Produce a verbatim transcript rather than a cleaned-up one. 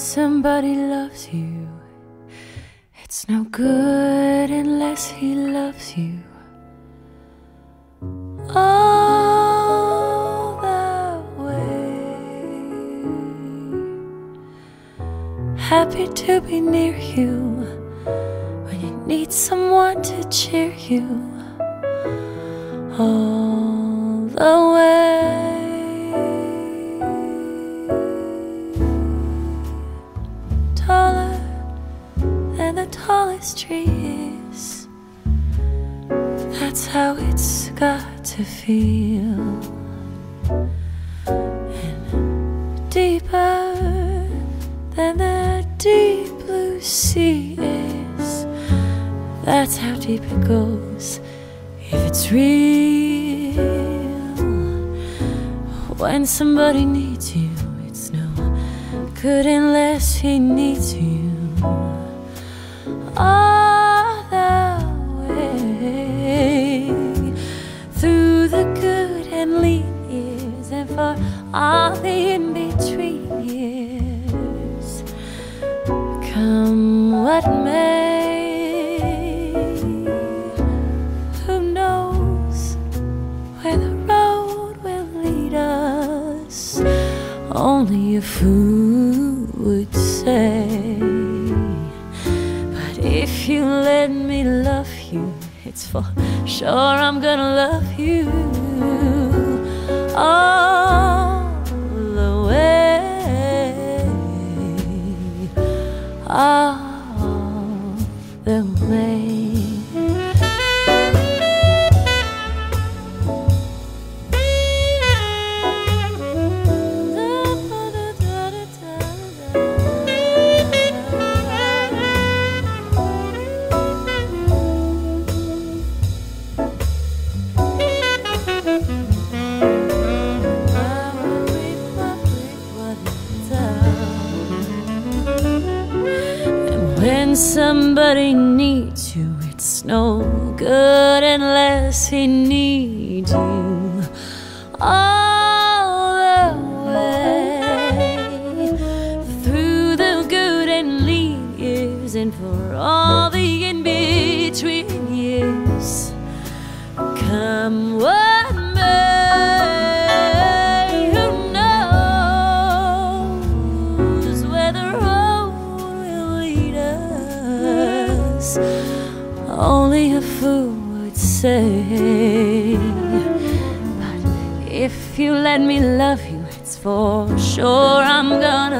somebody loves you, it's no good unless he loves you all that way. Happy to be near you when you need someone to cheer you all the way. Taller than the tallest tree is, that's how it's got to feel. And deeper than the deep blue sea is, that's how deep it goes if it's real. When somebody needs you, it's no good unless he needs you all the way. Through the good and lean years, and for all the in-between years, come what may. Who knows where the road will lead us? Only a fool would say. But if you let me love you, it's for sure I'm gonna love you all the way, all the way. When somebody needs you, it's no good unless he needs you all the way. Through the good and lean years, and for all the in-between years, come what may. Who knows where the road will lead us? Only a fool would say. But if you let me love you, it's for sure I'm gonna